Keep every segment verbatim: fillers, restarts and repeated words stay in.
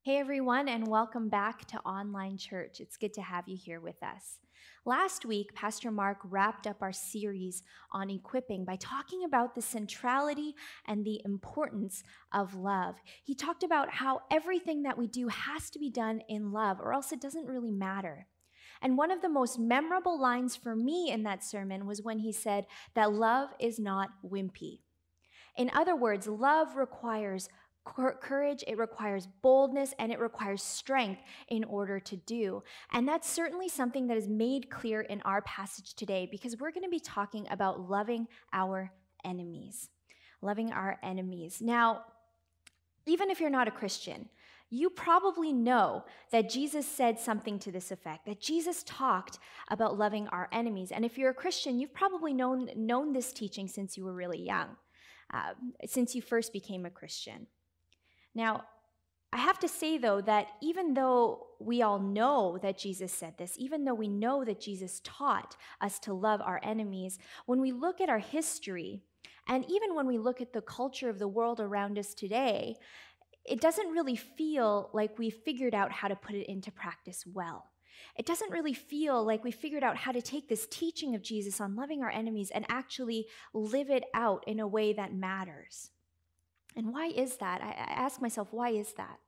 Hey everyone, and welcome back to Online Church. It's good to have you here with us. Last week, Pastor Mark wrapped up our series on equipping by talking about the centrality and the importance of love. He talked about how everything that we do has to be done in love, or else it doesn't really matter. And one of the most memorable lines for me in that sermon was when he said that love is not wimpy. In other words, love requires courage, it requires boldness, and it requires strength in order to do. And that's certainly something that is made clear in our passage today, because we're going to be talking about loving our enemies. Loving our enemies. Now, even if you're not a Christian, you probably know that Jesus said something to this effect, that Jesus talked about loving our enemies. And if you're a Christian, you've probably known, known this teaching since you were really young, uh, since you first became a Christian. Now, I have to say, though, that even though we all know that Jesus said this, even though we know that Jesus taught us to love our enemies, when we look at our history, and even when we look at the culture of the world around us today, it doesn't really feel like we figured out how to put it into practice well. It doesn't really feel like we figured out how to take this teaching of Jesus on loving our enemies and actually live it out in a way that matters. And why is that? I ask myself, why is that?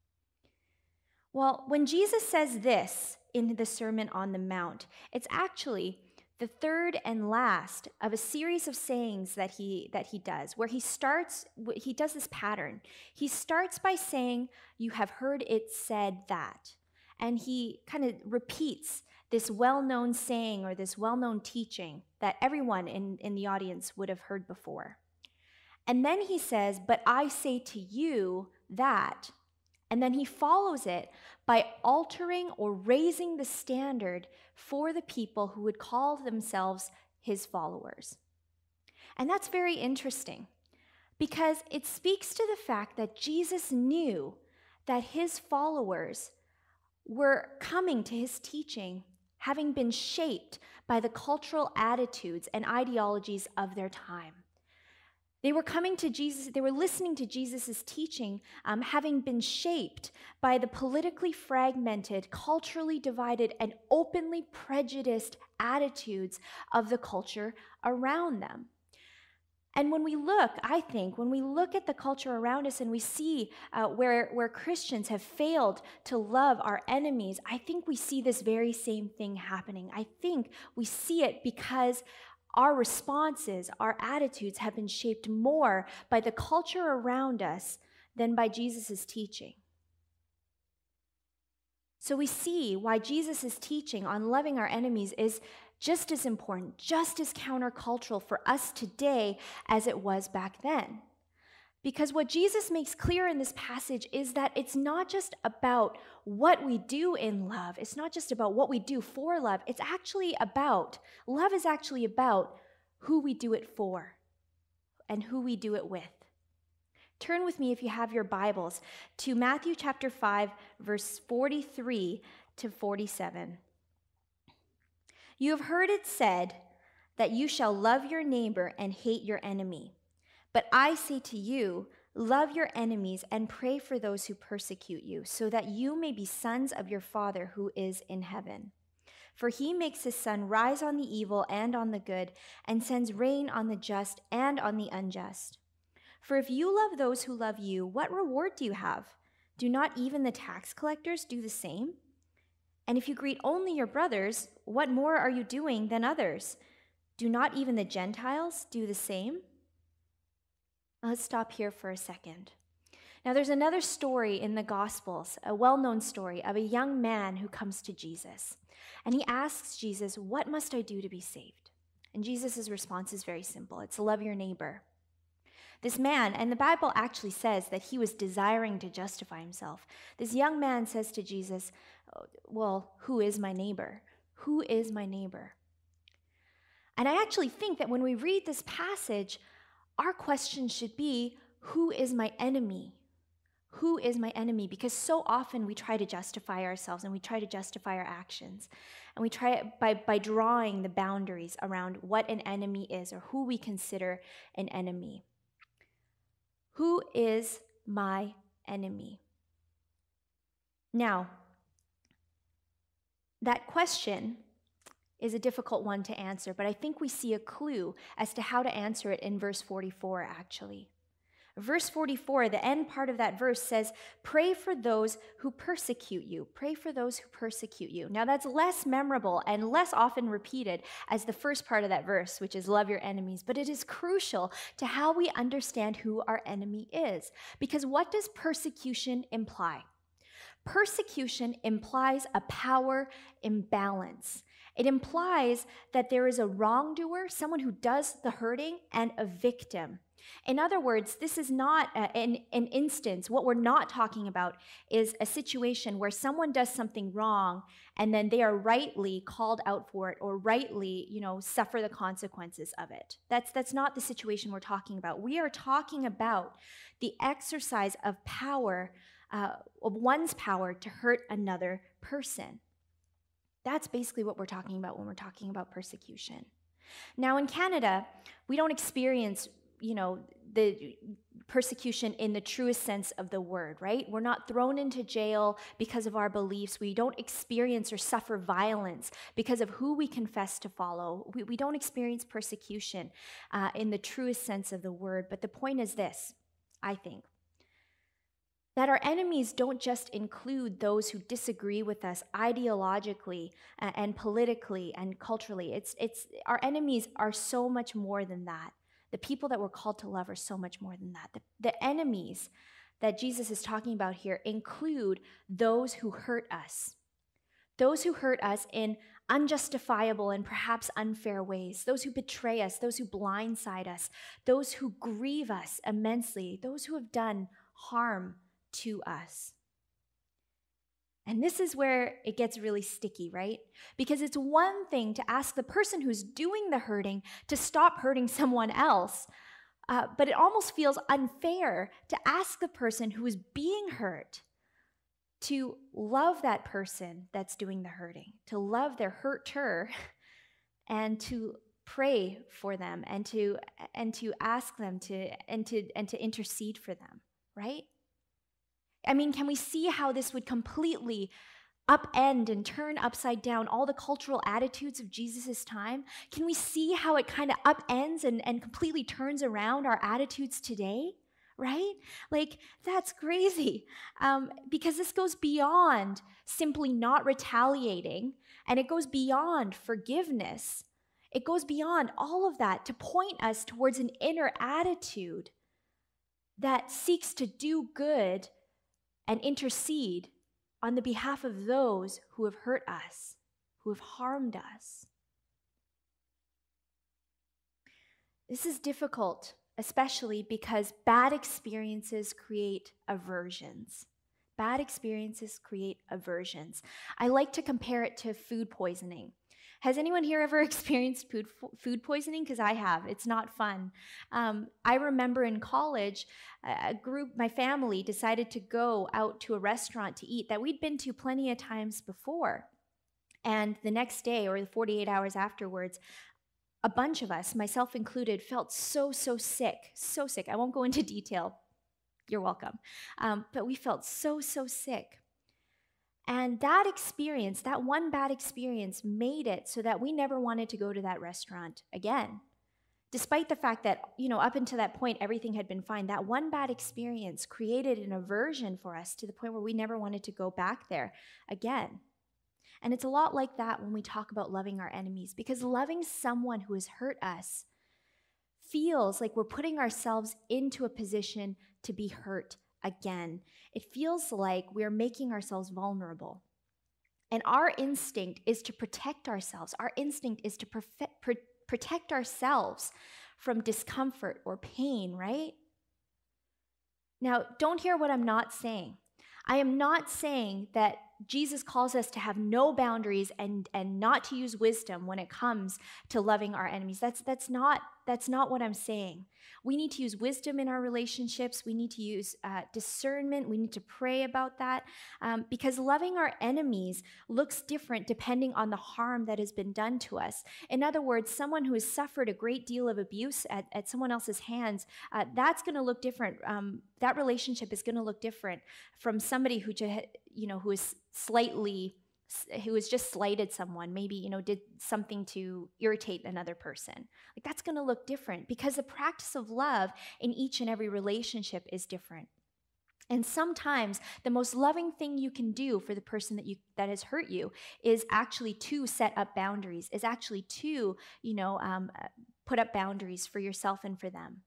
Well, when Jesus says this in the Sermon on the Mount, it's actually the third and last of a series of sayings that he that he does, where he starts, he does this pattern. He starts by saying, "You have heard it said that." And he kind of repeats this well-known saying or this well-known teaching that everyone in, in the audience would have heard before. And then he says, "But I say to you that," and then he follows it by altering or raising the standard for the people who would call themselves his followers. And that's very interesting because it speaks to the fact that Jesus knew that his followers were coming to his teaching having been shaped by the cultural attitudes and ideologies of their time. They were coming to Jesus, they were listening to Jesus' teaching, um, having been shaped by the politically fragmented, culturally divided, and openly prejudiced attitudes of the culture around them. And when we look, I think, when we look at the culture around us and we see uh, where, where Christians have failed to love our enemies, I think we see this very same thing happening. I think we see it because our responses, our attitudes have been shaped more by the culture around us than by Jesus' teaching. So we see why Jesus' teaching on loving our enemies is just as important, just as countercultural for us today as it was back then. Because what Jesus makes clear in this passage is that it's not just about what we do in love. It's not just about what we do for love. It's actually about, love is actually about who we do it for and who we do it with. Turn with me, if you have your Bibles, to Matthew chapter five, verse forty-three to forty-seven. "You have heard it said that you shall love your neighbor and hate your enemy. But I say to you, love your enemies and pray for those who persecute you, so that you may be sons of your Father who is in heaven. For he makes his sun rise on the evil and on the good, and sends rain on the just and on the unjust. For if you love those who love you, what reward do you have? Do not even the tax collectors do the same? And if you greet only your brothers, what more are you doing than others? Do not even the Gentiles do the same?" Let's stop here for a second. Now, there's another story in the Gospels, a well-known story of a young man who comes to Jesus. And he asks Jesus, "What must I do to be saved?" And Jesus' response is very simple. It's love your neighbor. This man, and the Bible actually says that he was desiring to justify himself. This young man says to Jesus, "Well, who is my neighbor? Who is my neighbor?" And I actually think that when we read this passage, our question should be, who is my enemy? Who is my enemy? Because so often we try to justify ourselves and we try to justify our actions. And we try it by, by drawing the boundaries around what an enemy is or who we consider an enemy. Who is my enemy? Now, that question is a difficult one to answer, but I think we see a clue as to how to answer it in verse forty-four, actually. Verse forty-four, the end part of that verse says, pray for those who persecute you. Pray for those who persecute you. Now, that's less memorable and less often repeated as the first part of that verse, which is love your enemies, but it is crucial to how we understand who our enemy is. Because what does persecution imply? Persecution implies a power imbalance. It implies that there is a wrongdoer, someone who does the hurting, and a victim. In other words, this is not a, an, an instance. What we're not talking about is a situation where someone does something wrong and then they are rightly called out for it or rightly, you know, suffer the consequences of it. That's, that's not the situation we're talking about. We are talking about the exercise of power, uh, of one's power to hurt another person. That's basically what we're talking about when we're talking about persecution. Now, in Canada, we don't experience, you know, the persecution in the truest sense of the word, right? We're not thrown into jail because of our beliefs. We don't experience or suffer violence because of who we confess to follow. We, we don't experience persecution uh, in the truest sense of the word. But the point is this, I think, that our enemies don't just include those who disagree with us ideologically and, and politically and culturally. It's, it's, our enemies are so much more than that. The people that we're called to love are so much more than that. The, the enemies that Jesus is talking about here include those who hurt us, those who hurt us in unjustifiable and perhaps unfair ways, those who betray us, those who blindside us, those who grieve us immensely, those who have done harm to us. And this is where it gets really sticky, right? Because it's one thing to ask the person who's doing the hurting to stop hurting someone else, uh, but it almost feels unfair to ask the person who is being hurt to love that person that's doing the hurting, to love their hurter, and to pray for them, and to and to ask them to and to and to intercede for them, right? I mean, can we see how this would completely upend and turn upside down all the cultural attitudes of Jesus' time? Can we see how it kind of upends and, and completely turns around our attitudes today, right? Like, that's crazy, um, because this goes beyond simply not retaliating, and it goes beyond forgiveness. It goes beyond all of that to point us towards an inner attitude that seeks to do good and intercede on the behalf of those who have hurt us, who have harmed us. This is difficult, especially because bad experiences create aversions. Bad experiences create aversions. I like to compare it to food poisoning. Has anyone here ever experienced food, food poisoning? Because I have. It's not fun. Um, I remember in college, a group, my family, decided to go out to a restaurant to eat that we'd been to plenty of times before. And the next day, or the forty-eight hours afterwards, a bunch of us, myself included, felt so, so sick, so sick. I won't go into detail. You're welcome. Um, but we felt so, so sick. And that experience, that one bad experience, made it so that we never wanted to go to that restaurant again. Despite the fact that, you know, up until that point, everything had been fine, that one bad experience created an aversion for us to the point where we never wanted to go back there again. And it's a lot like that when we talk about loving our enemies, because loving someone who has hurt us feels like we're putting ourselves into a position to be hurt again. It feels like we're making ourselves vulnerable. And our instinct is to protect ourselves. Our instinct is to perfect, pr- protect ourselves from discomfort or pain, right? Now, don't hear what I'm not saying. I am not saying that Jesus calls us to have no boundaries and, and not to use wisdom when it comes to loving our enemies. That's, that's, not, that's not what I'm saying. We need to use wisdom in our relationships. We need to use uh, discernment. We need to pray about that um, because loving our enemies looks different depending on the harm that has been done to us. In other words, someone who has suffered a great deal of abuse at, at someone else's hands, uh, that's going to look different. Um, that relationship is going to look different from somebody who, you know, who is slightly, who has just slighted someone, maybe, you know, did something to irritate another person. Like that's going to look different because the practice of love in each and every relationship is different. And sometimes the most loving thing you can do for the person that you that has hurt you is actually to set up boundaries, is actually to, you know, um, put up boundaries for yourself and for them.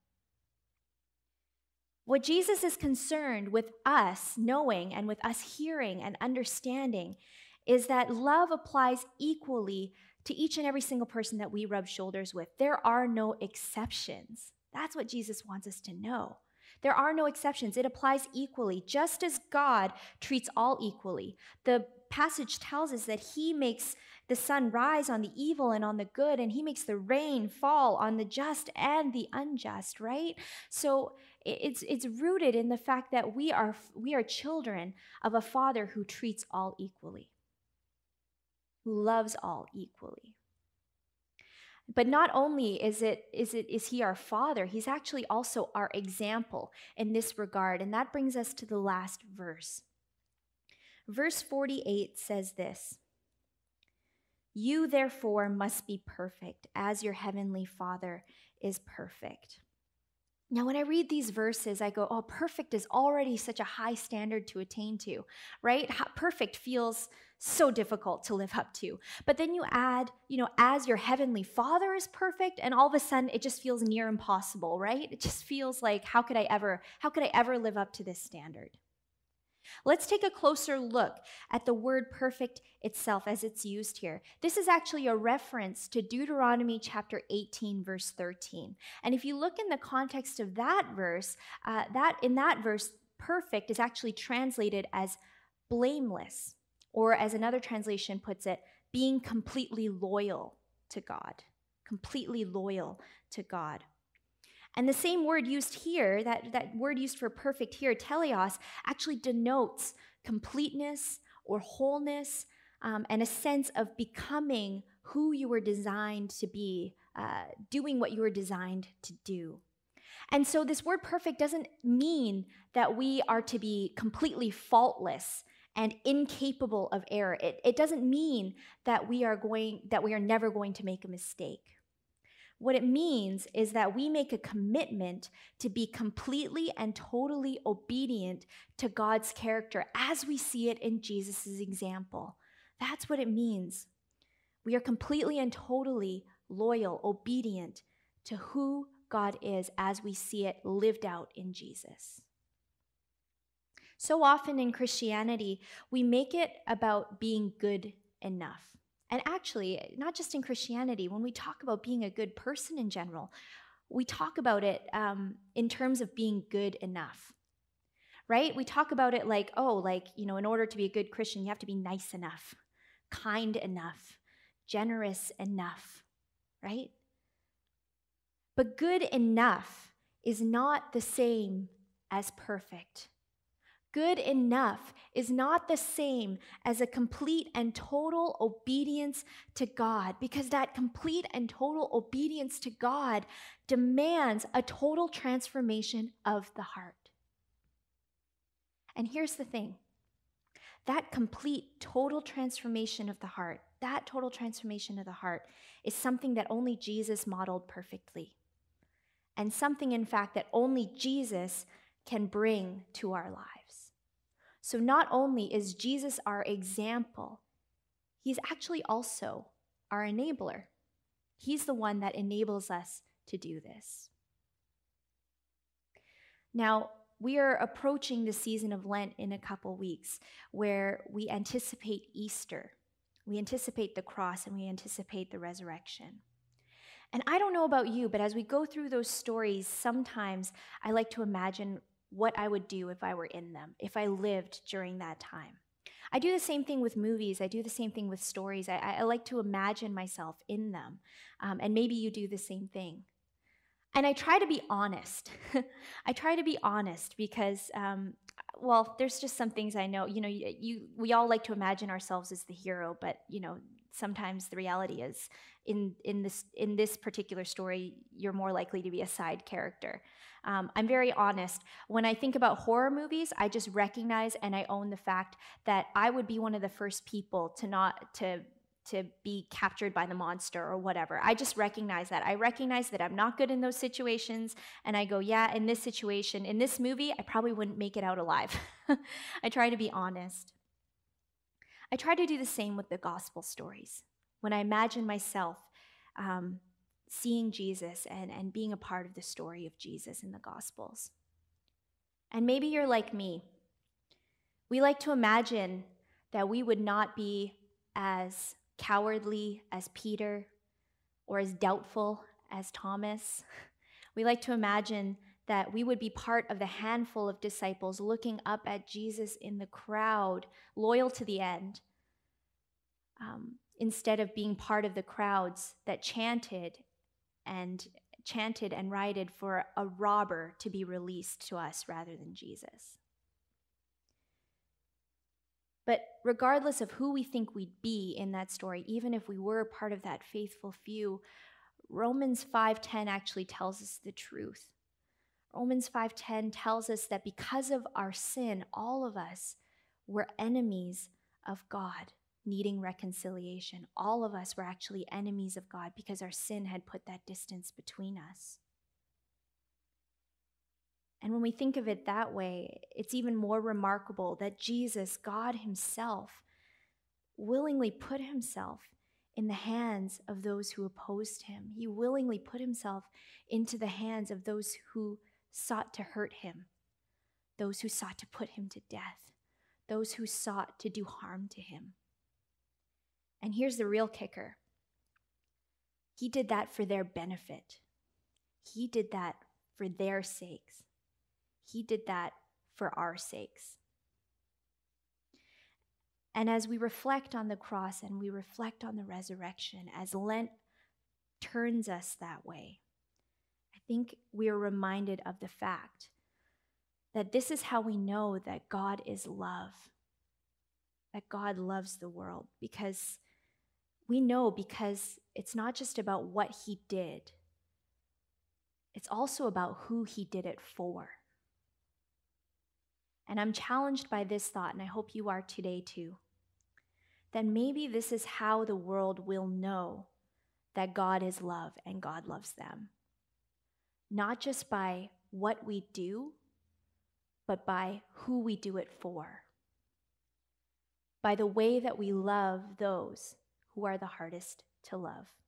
What Jesus is concerned with us knowing and with us hearing and understanding is that love applies equally to each and every single person that we rub shoulders with. There are no exceptions. That's what Jesus wants us to know. There are no exceptions. It applies equally, just as God treats all equally. The passage tells us that he makes the sun rise on the evil and on the good, and he makes the rain fall on the just and the unjust, right? So it's it's rooted in the fact that we are we are children of a Father who treats all equally, who loves all equally. But not only is it is it is he our Father, he's actually also our example in this regard. And that brings us to the last verse. Verse forty-eight says this: "You therefore must be perfect, as your heavenly Father is perfect." Now, when I read these verses, I go, oh, perfect is already such a high standard to attain to, right? Perfect feels so difficult to live up to. But then you add, you know, as your heavenly Father is perfect, and all of a sudden it just feels near impossible, right? It just feels like, how could I ever, how could I ever live up to this standard? Let's take a closer look at the word perfect itself as it's used here. This is actually a reference to Deuteronomy chapter eighteen, verse thirteen. And if you look in the context of that verse, uh, that in that verse, perfect is actually translated as blameless, or as another translation puts it, being completely loyal to God, completely loyal to God. And the same word used here, that, that word used for perfect here, teleos, actually denotes completeness or wholeness, um, and a sense of becoming who you were designed to be, uh, doing what you were designed to do. And so this word perfect doesn't mean that we are to be completely faultless and incapable of error. It, it doesn't mean that we are going, that we are never going to make a mistake. What it means is that we make a commitment to be completely and totally obedient to God's character as we see it in Jesus' example. That's what it means. We are completely and totally loyal, obedient to who God is as we see it lived out in Jesus. So often in Christianity, we make it about being good enough. And actually, not just in Christianity, when we talk about being a good person in general, we talk about it um, in terms of being good enough, right? We talk about it like, oh, like, you know, in order to be a good Christian, you have to be nice enough, kind enough, generous enough, right? But good enough is not the same as perfect. Good enough is not the same as a complete and total obedience to God, because that complete and total obedience to God demands a total transformation of the heart. And here's the thing. That complete, total transformation of the heart, that total transformation of the heart is something that only Jesus modeled perfectly. And something, in fact, that only Jesus can bring to our lives. So not only is Jesus our example, he's actually also our enabler. He's the one that enables us to do this. Now, we are approaching the season of Lent in a couple weeks, where we anticipate Easter. We anticipate the cross, and we anticipate the resurrection. And I don't know about you, but as we go through those stories, sometimes I like to imagine what I would do if I were in them, if I lived during that time. I do the same thing with movies. I do the same thing with stories. I, I like to imagine myself in them. Um, and maybe you do the same thing. And I try to be honest. I try to be honest because, um, well, there's just some things I know. You know, you, you we all like to imagine ourselves as the hero, but, you know, sometimes the reality is in, in, this, in this particular story, you're more likely to be a side character. Um, I'm very honest. When I think about horror movies, I just recognize and I own the fact that I would be one of the first people to not to to be captured by the monster or whatever. I just recognize that. I recognize that I'm not good in those situations, and I go, yeah, in this situation, in this movie, I probably wouldn't make it out alive. I try to be honest. I try to do the same with the gospel stories. When I imagine myself um, seeing Jesus and, and being a part of the story of Jesus in the Gospels. And maybe you're like me. We like to imagine that we would not be as cowardly as Peter or as doubtful as Thomas. We like to imagine that we would be part of the handful of disciples looking up at Jesus in the crowd, loyal to the end, um, instead of being part of the crowds that chanted and chanted and rioted for a robber to be released to us rather than Jesus. But regardless of who we think we'd be in that story, even if we were part of that faithful few, Romans five ten actually tells us the truth. Romans five ten tells us that because of our sin, all of us were enemies of God, needing reconciliation. All of us were actually enemies of God because our sin had put that distance between us. And when we think of it that way, it's even more remarkable that Jesus, God himself, willingly put himself in the hands of those who opposed him. He willingly put himself into the hands of those who sought to hurt him, those who sought to put him to death, those who sought to do harm to him. And here's the real kicker. He did that for their benefit. He did that for their sakes. He did that for our sakes. And as we reflect on the cross and we reflect on the resurrection, as Lent turns us that way, I think we are reminded of the fact that this is how we know that God is love, that God loves the world, because we know because it's not just about what he did, it's also about who he did it for. And I'm challenged by this thought, and I hope you are today too, that maybe this is how the world will know that God is love and God loves them. Not just by what we do, but by who we do it for. By the way that we love those who are the hardest to love.